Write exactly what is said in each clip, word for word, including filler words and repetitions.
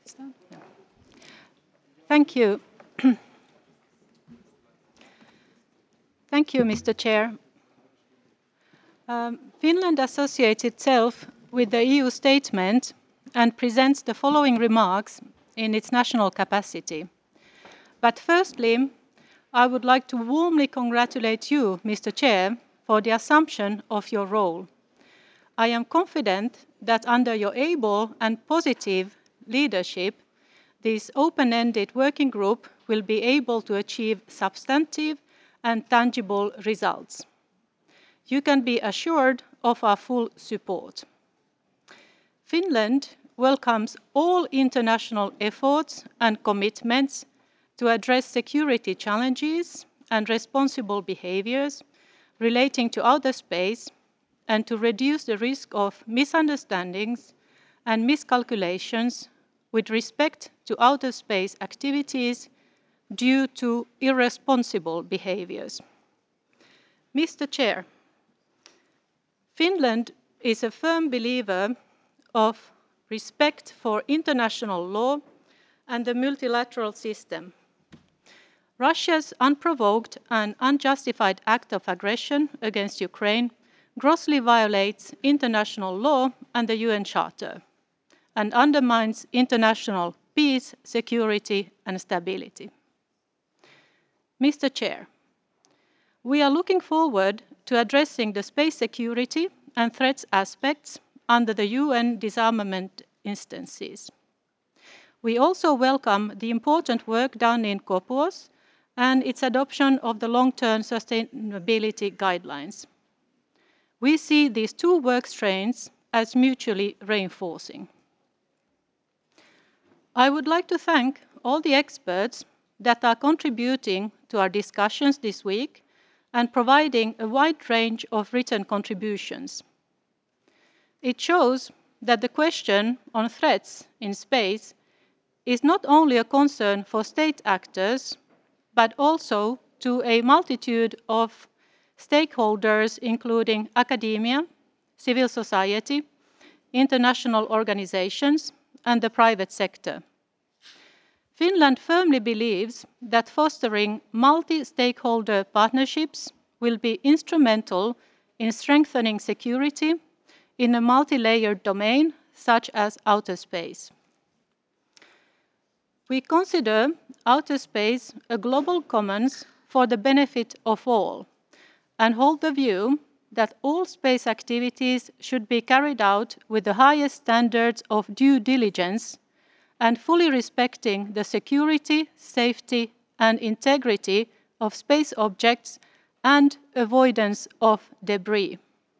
Thank you. Thank you, Mister Chair. Um, Finland associates itself with the E U statement and presents the following remarks in its national capacity. But firstly, I would like to warmly congratulate you, Mister Chair, for the assumption of your role. I am confident that under your able and positive leadership, this open-ended working group will be able to achieve substantive and tangible results. You can be assured of our full support. Finland welcomes all international efforts and commitments to address security challenges and responsible behaviors relating to outer space and to reduce the risk of misunderstandings and miscalculations with respect to outer space activities due to irresponsible behaviors. Mister Chair, Finland is a firm believer of respect for international law and the multilateral system. Russia's unprovoked and unjustified act of aggression against Ukraine grossly violates international law and the U N Charter and undermines international peace, security, and stability. Mister Chair, we are looking forward to addressing the space security and threats aspects under the U N disarmament instances. We also welcome the important work done in COPUOS and its adoption of the long-term sustainability guidelines. We see these two work strands as mutually reinforcing. I would like to thank all the experts that are contributing to our discussions this week and providing a wide range of written contributions. It shows that the question on threats in space is not only a concern for state actors, but also to a multitude of stakeholders, including academia, civil society, international organizations, and the private sector. Finland firmly believes that fostering multi-stakeholder partnerships will be instrumental in strengthening security in a multi-layered domain such as outer space. We consider outer space a global commons for the benefit of all and hold the view that all space activities should be carried out with the highest standards of due diligence and fully respecting the security, safety, and integrity of space objects and avoidance of debris.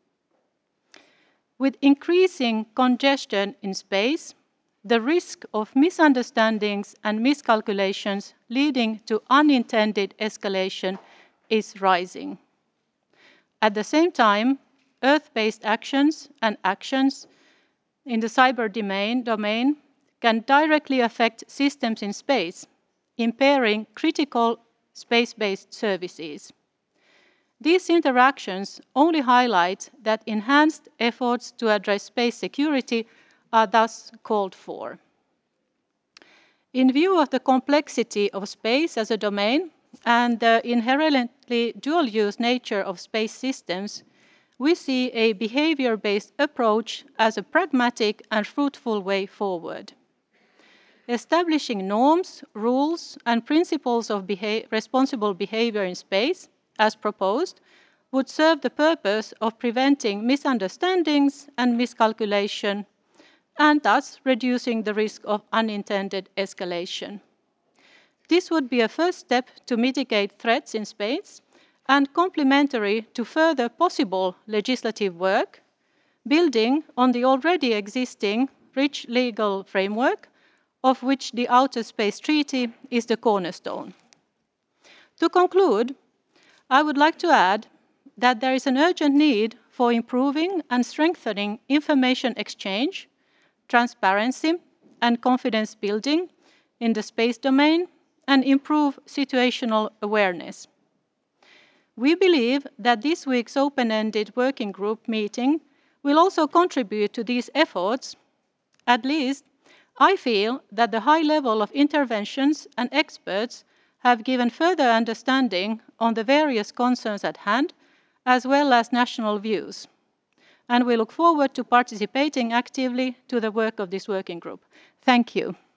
With increasing congestion in space, the risk of misunderstandings and miscalculations leading to unintended escalation is rising. At the same time, Earth-based actions and actions in the cyber domain, domain can directly affect systems in space, impairing critical space-based services. These interactions only highlight that enhanced efforts to address space security are thus called for. In view of the complexity of space as a domain and the inherently dual-use nature of space systems, we see a behavior-based approach as a pragmatic and fruitful way forward. Establishing norms, rules, and principles of beha- responsible behavior in space, as proposed, would serve the purpose of preventing misunderstandings and miscalculation, and thus reducing the risk of unintended escalation. This would be a first step to mitigate threats in space and complementary to further possible legislative work, building on the already existing rich legal framework, of which the Outer Space Treaty is the cornerstone. To conclude, I would like to add that there is an urgent need for improving and strengthening information exchange, transparency, and confidence building in the space domain and improve situational awareness. We believe that this week's open-ended working group meeting will also contribute to these efforts. At least I feel that the high level of interventions and experts have given further understanding on the various concerns at hand, as well as national views. And we look forward to participating actively to the work of this working group. Thank you.